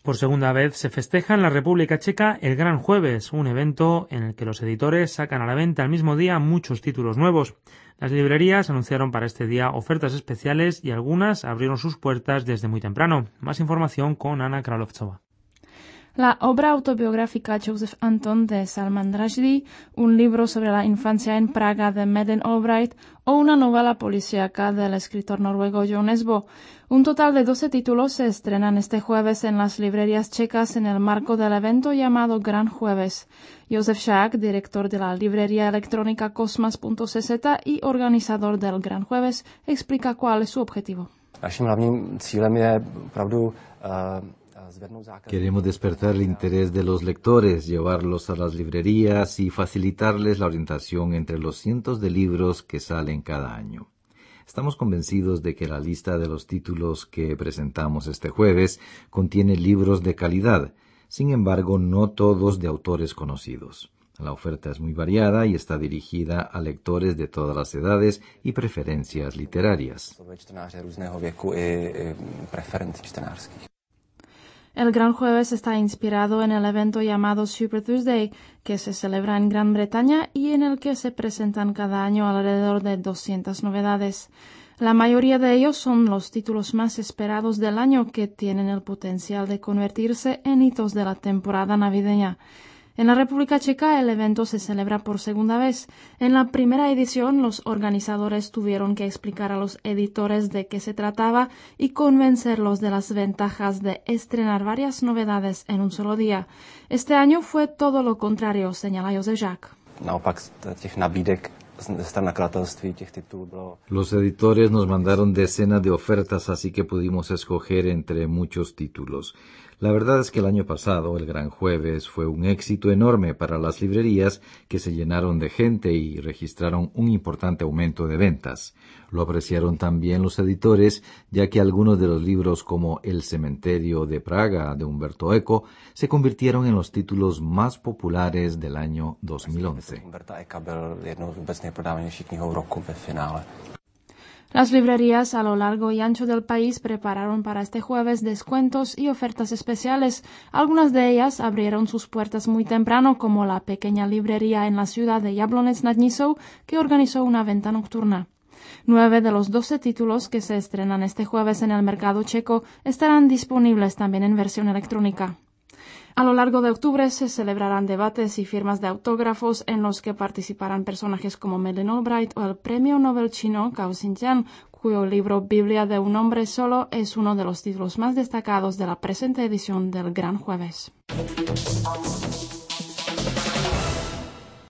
Por segunda vez se festeja en la República Checa el Gran Jueves, un evento en el que los editores sacan a la venta al mismo día muchos títulos nuevos. Las librerías anunciaron para este día ofertas especiales y algunas abrieron sus puertas desde muy temprano. Más información con Ana Kralovtsova. La obra autobiográfica Joseph Anton de Salman Rushdie, un libro sobre la infancia en Praga de Madeleine Albright o una novela policíaca del escritor noruego Jo Nesbø. Un total de 12 títulos se estrenan este jueves en las librerías checas en el marco del evento llamado Gran Jueves. Josef Šák, director de la librería electrónica Kosmas.cz y organizador del Gran Jueves, explica cuál es su objetivo. Naším hlavním cílem je opravdu Queremos despertar el interés de los lectores, llevarlos a las librerías y facilitarles la orientación entre los cientos de libros que salen cada año. Estamos convencidos de que la lista de los títulos que presentamos este jueves contiene libros de calidad, sin embargo no todos de autores conocidos. La oferta es muy variada y está dirigida a lectores de todas las edades y preferencias literarias. El Gran Jueves está inspirado en el evento llamado Super Tuesday, que se celebra en Gran Bretaña y en el que se presentan cada año alrededor de 200 novedades. La mayoría de ellos son los títulos más esperados del año que tienen el potencial de convertirse en hitos de la temporada navideña. En la República Checa el evento se celebra por segunda vez. En la primera edición los organizadores tuvieron que explicar a los editores de qué se trataba y convencerlos de las ventajas de estrenar varias novedades en un solo día. Este año fue todo lo contrario, señala Josef Šák. Los editores nos mandaron decenas de ofertas, así que pudimos escoger entre muchos títulos. La verdad es que el año pasado, el Gran Jueves, fue un éxito enorme para las librerías que se llenaron de gente y registraron un importante aumento de ventas. Lo apreciaron también los editores, ya que algunos de los libros como El cementerio de Praga de Umberto Eco se convirtieron en los títulos más populares del año 2011. Las librerías a lo largo y ancho del país prepararon para este jueves descuentos y ofertas especiales. Algunas de ellas abrieron sus puertas muy temprano, como la pequeña librería en la ciudad de Jablonec nad Nisou, que organizó una venta nocturna. 9 de los 12 títulos que se estrenan este jueves en el mercado checo estarán disponibles también en versión electrónica. A lo largo de octubre se celebrarán debates y firmas de autógrafos en los que participarán personajes como Madeleine Albright o el premio Nobel chino Gao Xinjiang, cuyo libro Biblia de un hombre solo es uno de los títulos más destacados de la presente edición del Gran Jueves.